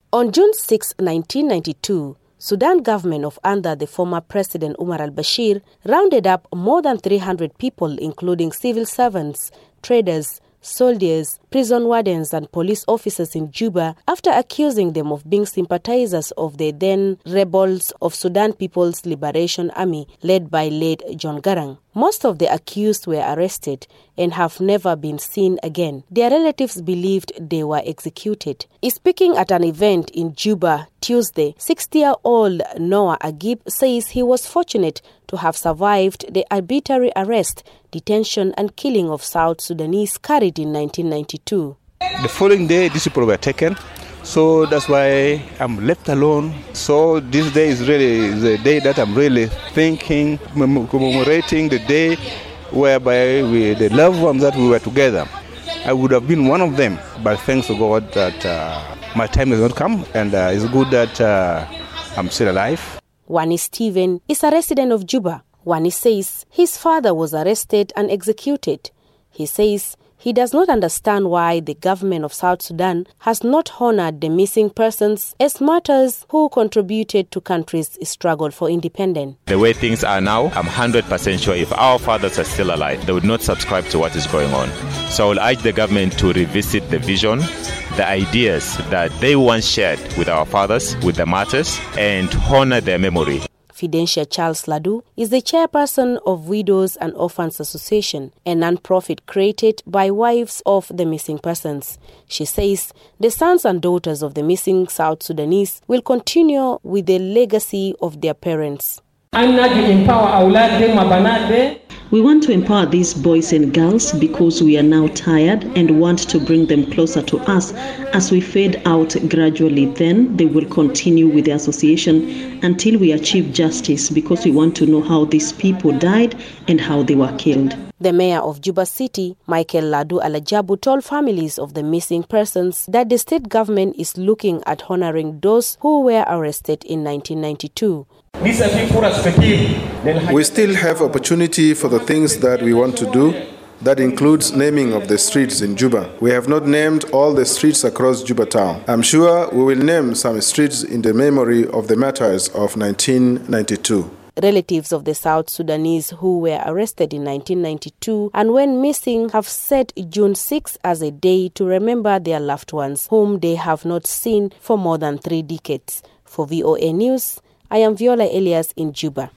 On June 6, 1992, Sudan government under the former President Omar al-Bashir rounded up more than 300 people, including civil servants, traders, soldiers, prison wardens and police officers in Juba after accusing them of being sympathizers of the then rebels of Sudan People's Liberation Army led by late John Garang. Most of the accused were arrested and have never been seen again. Their relatives believed they were executed. Speaking at an event in Juba Tuesday, 60-year-old Noah Agib says he was fortunate to have survived the arbitrary arrest, detention and killing of South Sudanese carried in 1992. The following day, these people were taken, so that's why I'm left alone. So this day is really the day that I'm really thinking, commemorating the day whereby the loved ones that we were together. I would have been one of them, but thanks to God that my time has not come, and it's good that I'm still alive. Wani Stephen is a resident of Juba. Wani says his father was arrested and executed. He says he does not understand why the government of South Sudan has not honored the missing persons as martyrs who contributed to country's struggle for independence. The way things are now, I'm 100% sure if our fathers are still alive, they would not subscribe to what is going on. So I will urge the government to revisit the vision, the ideas that they once shared with our fathers, with the martyrs, and honor their memory. Fidentia Charles Ladu is the chairperson of Widows and Orphans Association, a non-profit created by wives of the missing persons. She says the sons and daughters of the missing South Sudanese will continue with the legacy of their parents. We want to empower these boys and girls because we are now tired and want to bring them closer to us as we fade out gradually. Then they will continue with the association until we achieve justice, because we want to know how these people died and how they were killed. The mayor of Juba City, Michael Ladu Alajabu, told families of the missing persons that the state government is looking at honoring those who were arrested in 1992. We still have opportunity for the things that we want to do. That includes naming of the streets in Juba. We have not named all the streets across Juba town. I'm sure we will name some streets in the memory of the martyrs of 1992. Relatives of the South Sudanese who were arrested in 1992 and went missing have set June 6 as a day to remember their loved ones, whom they have not seen for more than 3 decades. For VOA News, I am Viola Elias in Juba.